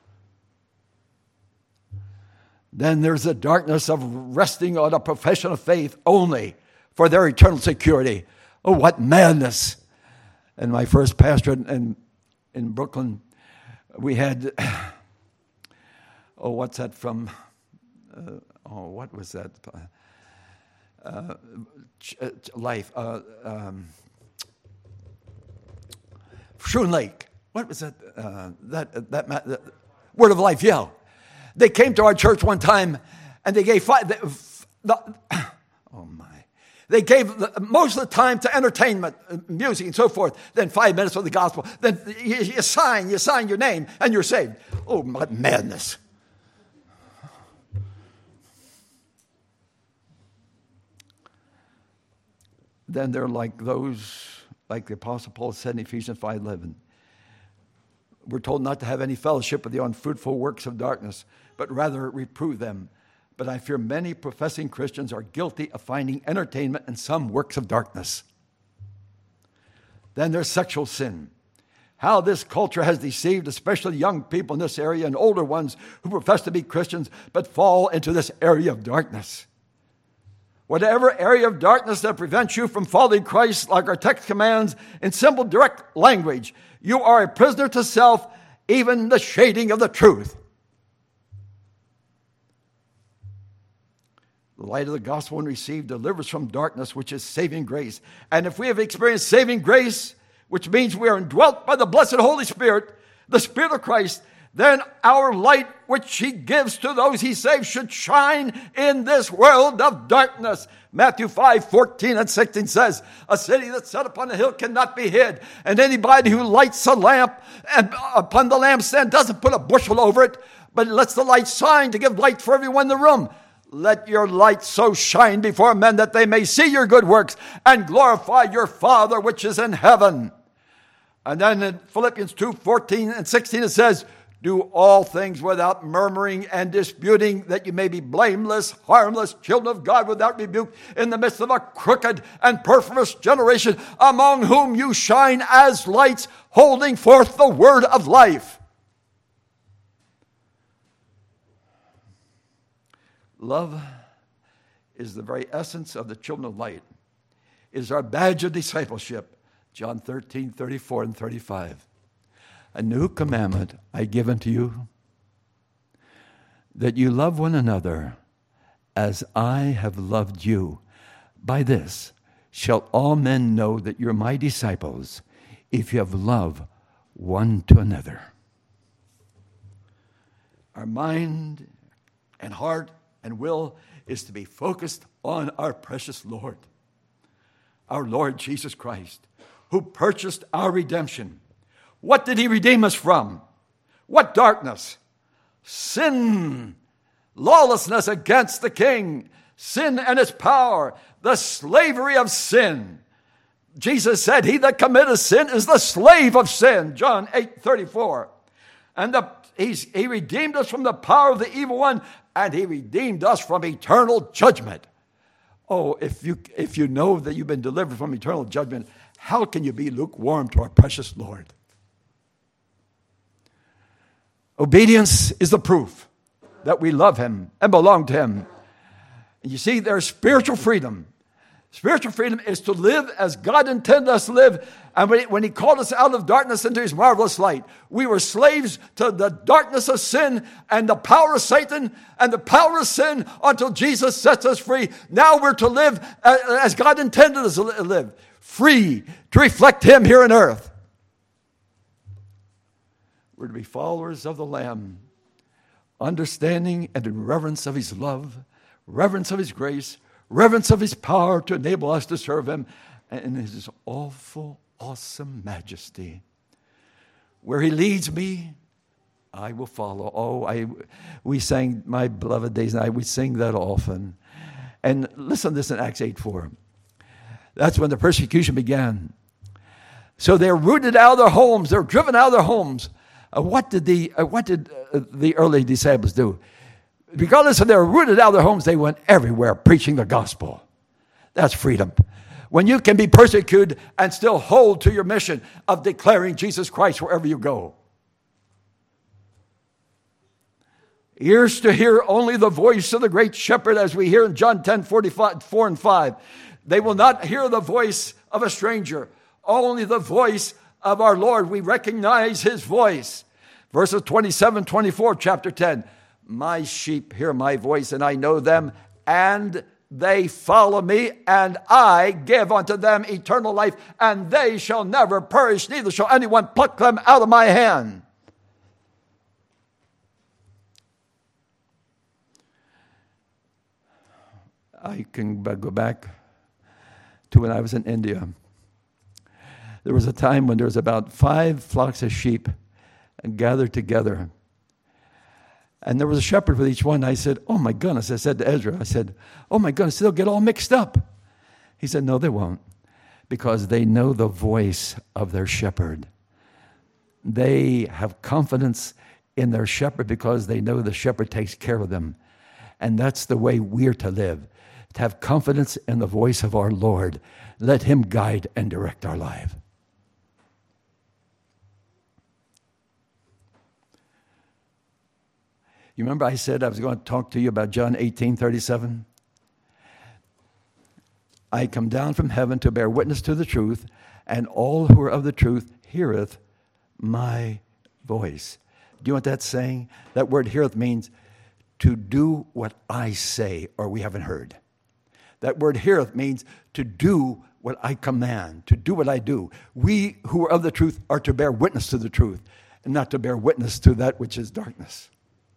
A: Then there's the darkness of resting on a profession of faith only for their eternal security. Oh, what madness. And my first pastorate in, in Brooklyn, we had, oh, what's that from, uh, oh, what was that? Uh, ch- uh, life, uh, um, Shroon Lake. What was that? Uh, that, that, that, Word of Life, yeah. They came to our church one time, and they gave five, the, the, oh my, they gave the, most of the time to entertainment, music, and so forth. Then five minutes for the gospel. Then you, you sign, you sign your name, and you're saved. Oh, my madness! Then they're like those, like the Apostle Paul said in Ephesians five eleven. We're told not to have any fellowship with the unfruitful works of darkness, but rather reprove them. But I fear many professing Christians are guilty of finding entertainment in some works of darkness. Then there's sexual sin. How this culture has deceived, especially young people in this area and older ones who profess to be Christians, but fall into this area of darkness. Whatever area of darkness that prevents you from following Christ, like our text commands in simple, direct language, you are a prisoner to self, even the shading of the truth. The light of the gospel, when received, delivers from darkness, which is saving grace. And if we have experienced saving grace, which means we are indwelt by the blessed Holy Spirit, the Spirit of Christ, then our light, which he gives to those he saves, should shine in this world of darkness. Matthew five, fourteen and sixteen says, a city that's set upon a hill cannot be hid. And anybody who lights a lamp and upon the lampstand doesn't put a bushel over it, but lets the light shine to give light for everyone in the room. Let your light so shine before men that they may see your good works and glorify your Father which is in heaven. And then in Philippians two, fourteen and sixteen it says, do all things without murmuring and disputing, that you may be blameless, harmless, children of God without rebuke, in the midst of a crooked and perverse generation, among whom you shine as lights, holding forth the word of life. Love is the very essence of the children of light. It is our badge of discipleship. John thirteen, thirty-four and thirty-five. A new commandment I give unto you, that you love one another as I have loved you. By this shall all men know that you're my disciples, if you have love one to another. Our mind and heart and will is to be focused on our precious Lord, our Lord Jesus Christ, who purchased our redemption. What did he redeem us from? What darkness? Sin, lawlessness against the king, sin and its power, the slavery of sin, Jesus said, he that committeth sin is the slave of sin. John eight thirty-four. And the, he's, he redeemed us from the power of the evil one, and he redeemed us from eternal judgment. Oh, if you, if you know that you've been delivered from eternal judgment, how can you be lukewarm to our precious Lord? Obedience is the proof that we love him and belong to him. And you see, there's spiritual freedom. Spiritual freedom is to live as God intended us to live. And when he, when he called us out of darkness into his marvelous light, we were slaves to the darkness of sin and the power of Satan and the power of sin until Jesus sets us free. Now we're to live as God intended us to live, free to reflect him here on earth. We're to be followers of the Lamb, understanding and in reverence of his love, reverence of his grace, reverence of his power to enable us to serve him, and his awful, awesome majesty. Where he leads me, I will follow. Oh, I we sang My Beloved Days, and I we sing that often. And listen to this in Acts eight four. That's when the persecution began. So they're rooted out of their homes. They're driven out of their homes. Uh, what did the uh, what did uh, the early disciples do? Regardless of they were rooted out of their homes, they went everywhere preaching the gospel. That's freedom. When you can be persecuted and still hold to your mission of declaring Jesus Christ wherever you go. Ears to hear only the voice of the great shepherd, as we hear in John ten forty-five, four and five. They will not hear the voice of a stranger, only the voice of our Lord. We recognize his voice. Verses twenty-seven, twenty-four, chapter ten. My sheep hear my voice, and I know them, and they follow me, and I give unto them eternal life, and they shall never perish, neither shall anyone pluck them out of my hand. I can go back to when I was in India. There was a time when there was about five flocks of sheep gathered together. And there was a shepherd with each one. I said, oh my goodness. I said to Ezra, I said, oh my goodness, they'll get all mixed up. He said, no, they won't. Because they know the voice of their shepherd. They have confidence in their shepherd because they know the shepherd takes care of them. And that's the way we're to live. To have confidence in the voice of our Lord. Let him guide and direct our life. You remember I said I was going to talk to you about John eighteen thirty-seven? I come down from heaven to bear witness to the truth, and all who are of the truth heareth my voice. Do you know what that's saying? That word heareth means to do what I say, or we haven't heard. That word heareth means to do what I command, to do what I do. We who are of the truth are to bear witness to the truth, and not to bear witness to that which is darkness.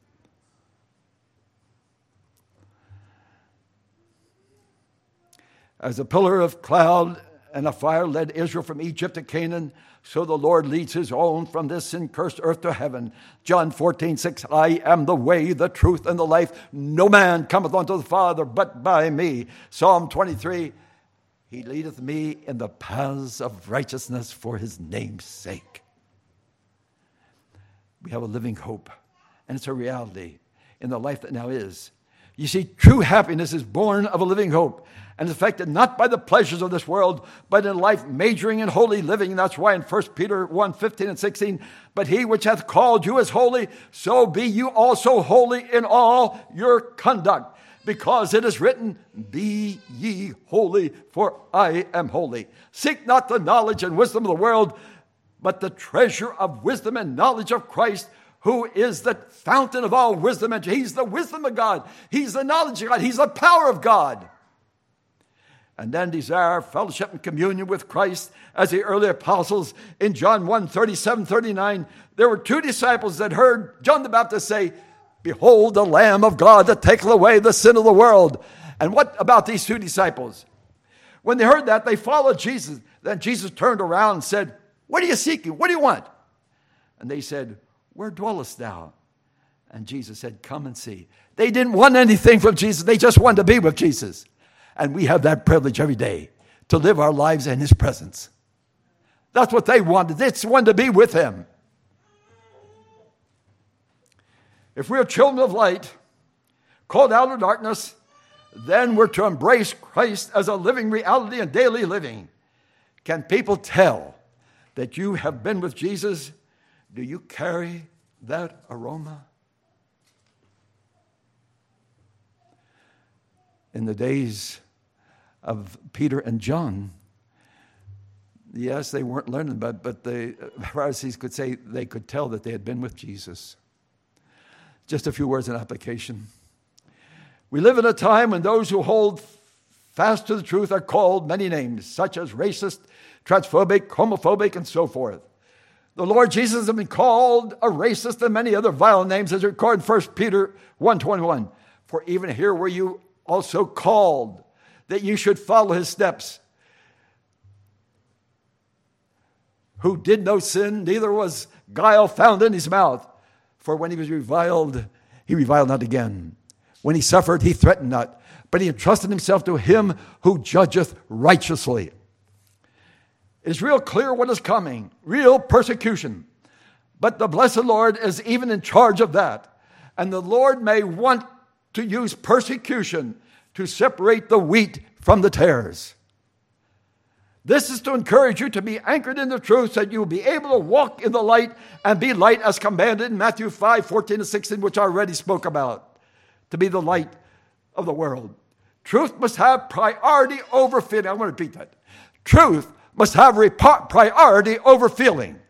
A: As a pillar of cloud and a fire led Israel from Egypt to Canaan, so the Lord leads his own from this sin-cursed earth to heaven. John fourteen six, I am the way, the truth, and the life. No man cometh unto the Father but by me. Psalm twenty-three, he leadeth me in the paths of righteousness for his name's sake. We have a living hope, and it's a reality in the life that now is. You see, true happiness is born of a living hope and is affected not by the pleasures of this world, but in life majoring in holy living. And that's why in First Peter one, fifteen and sixteen, but he which hath called you is holy, so be you also holy in all your conduct. Because it is written, be ye holy, for I am holy. Seek not the knowledge and wisdom of the world, but the treasure of wisdom and knowledge of Christ, who is the fountain of all wisdom. And he's the wisdom of God. He's the knowledge of God. He's the power of God. And then desire fellowship and communion with Christ as the early apostles in John one, thirty-seven, thirty-nine. There were two disciples that heard John the Baptist say, behold the Lamb of God that taketh away the sin of the world. And what about these two disciples? When they heard that, they followed Jesus. Then Jesus turned around and said, what are you seeking? What do you want? And they said, where dwellest thou? And Jesus said, come and see. They didn't want anything from Jesus. They just wanted to be with Jesus. And we have that privilege every day to live our lives in his presence. That's what they wanted. They just wanted to be with him. If we're children of light, called out of darkness, then we're to embrace Christ as a living reality in daily living. Can people tell that you have been with Jesus? Do you carry that aroma? In the days of Peter and John, yes, they weren't learning, but, but the Pharisees could say they could tell that they had been with Jesus. Just a few words in application. We live in a time when those who hold fast to the truth are called many names, such as racist, transphobic, homophobic, and so forth. The Lord Jesus has been called a racist and many other vile names, as recorded in First Peter one twenty-one. For even here were you also called, that you should follow his steps, who did no sin, neither was guile found in his mouth. For when he was reviled, he reviled not again. When he suffered, he threatened not, but he entrusted himself to him who judgeth righteously. It's real clear what is coming, real persecution. But the blessed Lord is even in charge of that. And the Lord may want to use persecution to separate the wheat from the tares. This is to encourage you to be anchored in the truth, so that you will be able to walk in the light and be light as commanded in Matthew five, fourteen and sixteen, which I already spoke about, to be the light of the world. Truth must have priority over feeling. I want to repeat that. Truth must have priority over feeling.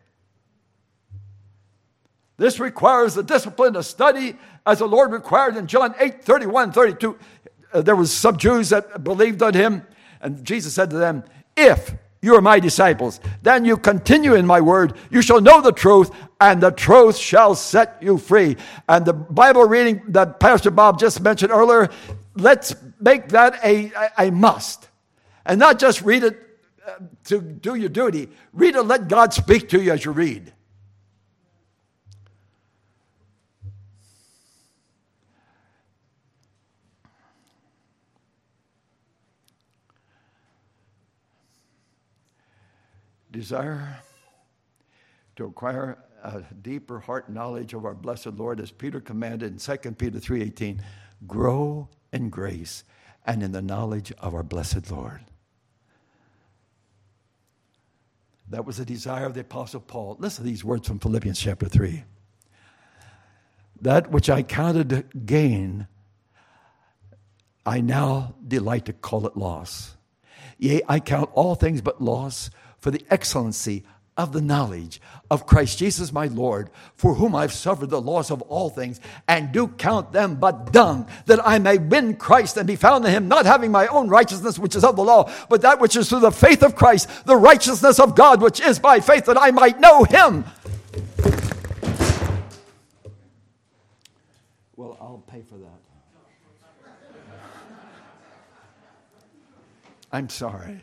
A: This requires the discipline of study, as the Lord required in John eight, thirty-one, thirty-two. Uh, there was some Jews that believed on him, and Jesus said to them, if you are my disciples, then you continue in my word, you shall know the truth, and the truth shall set you free. And the Bible reading that Pastor Bob just mentioned earlier, let's make that a, a, a must. And not just read it uh, to do your duty. Read it, let God speak to you as you read. Desire to acquire a deeper heart knowledge of our blessed Lord, as Peter commanded in Second Peter three eighteen, grow in grace and in the knowledge of our blessed Lord. That was the desire of the Apostle Paul. Listen to these words from Philippians chapter three. That which I counted gain, I now delight to call it loss. Yea, I count all things but loss for the excellency of the knowledge of Christ Jesus my Lord, for whom I've suffered the loss of all things, and do count them but dung, that I may win Christ and be found in him, not having my own righteousness, which is of the law, but that which is through the faith of Christ, the righteousness of God, which is by faith, that I might know him. Well, I'll pay for that. I'm sorry.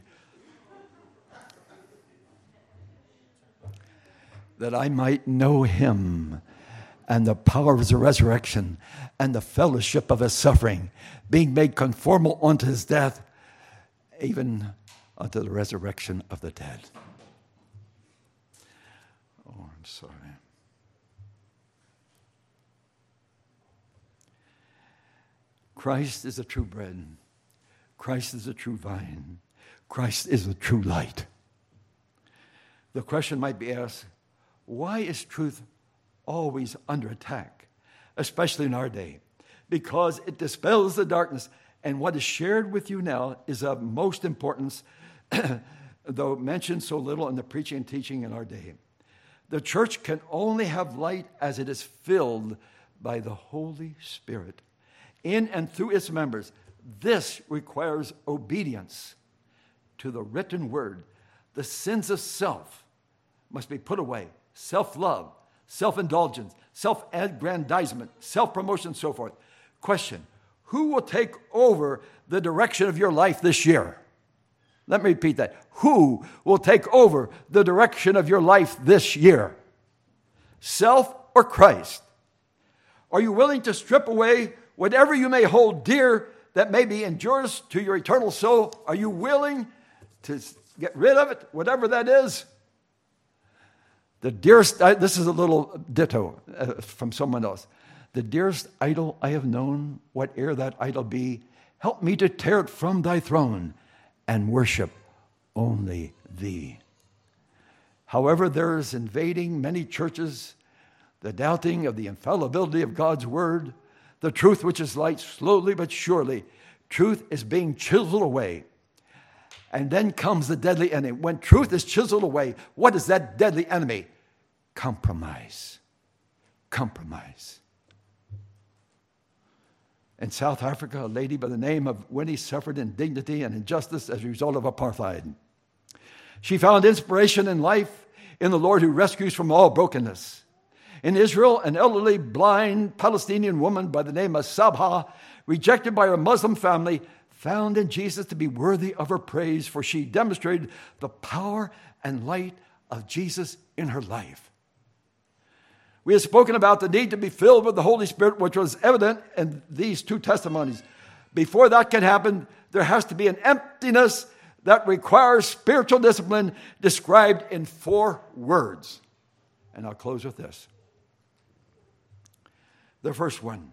A: That I might know him and the power of his resurrection and the fellowship of his suffering, being made conformal unto his death, even unto the resurrection of the dead. Oh, I'm sorry. Christ is the true bread. Christ is the true vine. Christ is the true light. The question might be asked, why is truth always under attack, especially in our day? Because it dispels the darkness, and what is shared with you now is of most importance, though mentioned so little in the preaching and teaching in our day. The church can only have light as it is filled by the Holy Spirit in and through its members. This requires obedience to the written word. The sins of self must be put away. Self-love, self-indulgence, self-aggrandizement, self-promotion, and so forth. Question, who will take over the direction of your life this year? Let me repeat that. Who will take over the direction of your life this year? Self or Christ? Are you willing to strip away whatever you may hold dear that may be injurious to your eternal soul? Are you willing to get rid of it, whatever that is. The dearest, this is a little ditto uh, from someone else. The dearest idol I have known, whate'er that idol be, help me to tear it from thy throne and worship only thee. However, there is invading many churches the doubting of the infallibility of God's word, the truth which is light, slowly but surely, truth is being chiseled away. And then comes the deadly enemy. When truth is chiseled away, what is that deadly enemy? Compromise. Compromise. In South Africa, a lady by the name of Winnie suffered indignity and injustice as a result of apartheid. She found inspiration in life in the Lord who rescues from all brokenness. In Israel, an elderly, blind Palestinian woman by the name of Sabha, rejected by her Muslim family, found in Jesus to be worthy of her praise, for she demonstrated the power and light of Jesus in her life. We have spoken about the need to be filled with the Holy Spirit, which was evident in these two testimonies. Before that can happen, there has to be an emptiness that requires spiritual discipline described in four words. And I'll close with this. The first one,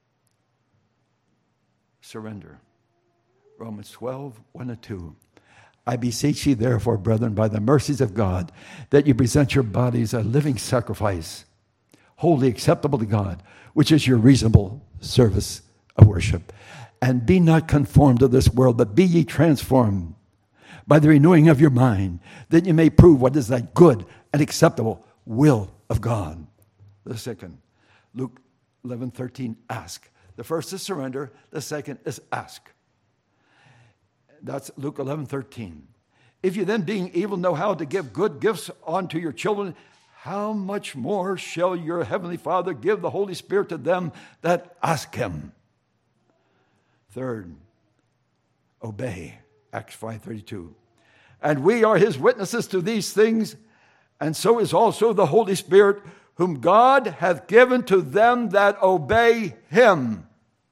A: surrender. Romans twelve, one and two. I beseech you, therefore, brethren, by the mercies of God, that you present your bodies a living sacrifice, wholly acceptable to God, which is your reasonable service of worship. And be not conformed to this world, but be ye transformed by the renewing of your mind, that you may prove what is that good and acceptable will of God. The second, Luke eleven thirteen, ask. The first is surrender. The second is ask. That's Luke eleven thirteen. If you then, being evil, know how to give good gifts unto your children, how much more shall your heavenly Father give the Holy Spirit to them that ask him? Third, obey. Acts five thirty-two. And we are his witnesses to these things, and so is also the Holy Spirit, whom God hath given to them that obey him.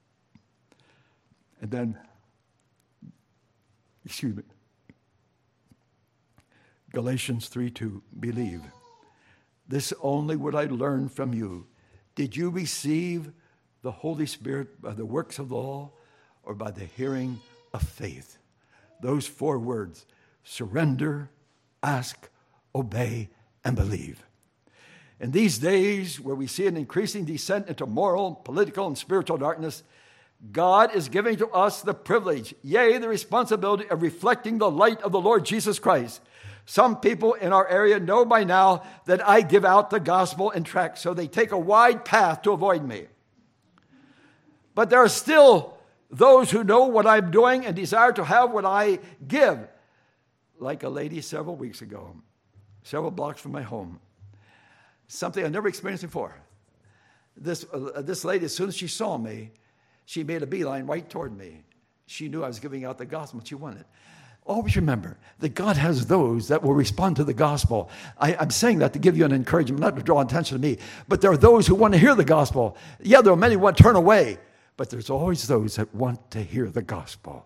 A: And then, excuse me, Galatians three two, believe. This only would I learn from you. Did you receive the Holy Spirit by the works of the law or by the hearing of faith? Those four words, surrender, ask, obey, and believe. In these days where we see an increasing descent into moral, political, and spiritual darkness, God is giving to us the privilege, yea, the responsibility of reflecting the light of the Lord Jesus Christ. Some people in our area know by now that I give out the gospel in tracts, so they take a wide path to avoid me. But there are still those who know what I'm doing and desire to have what I give. Like a lady several weeks ago, several blocks from my home. Something I never experienced before. This, uh, this lady, as soon as she saw me, she made a beeline right toward me. She knew I was giving out the gospel and she wanted. Always remember that God has those that will respond to the gospel. I, I'm saying that to give you an encouragement, not to draw attention to me, but there are those who want to hear the gospel. Yeah, there are many who want to turn away, but there's always those that want to hear the gospel.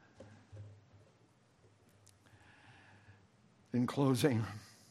A: In closing,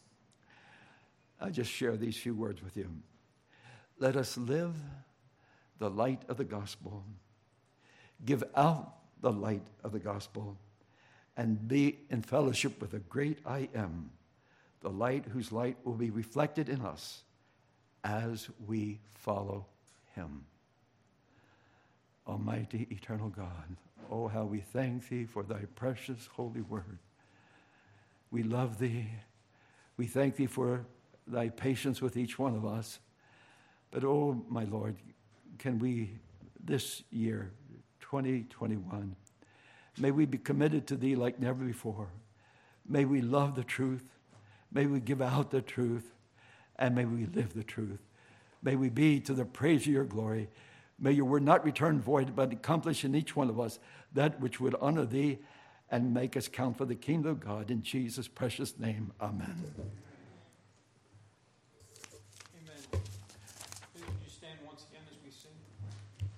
A: I just share these few words with you. Let us live the light of the gospel, give out the light of the gospel, and be in fellowship with the great I am, the light whose light will be reflected in us as we follow him. Almighty, eternal God, oh, how we thank thee for thy precious holy word. We love thee. We thank thee for thy patience with each one of us. But, oh, my Lord, can we, this year, twenty twenty-one, may we be committed to thee like never before. May we love the truth. May we give out the truth. And may we live the truth. May we be to the praise of your glory. May your word not return void, but accomplish in each one of us that which would honor thee and make us count for the kingdom of God. In Jesus' precious name, amen.
B: Amen. Would you stand once again as we sing?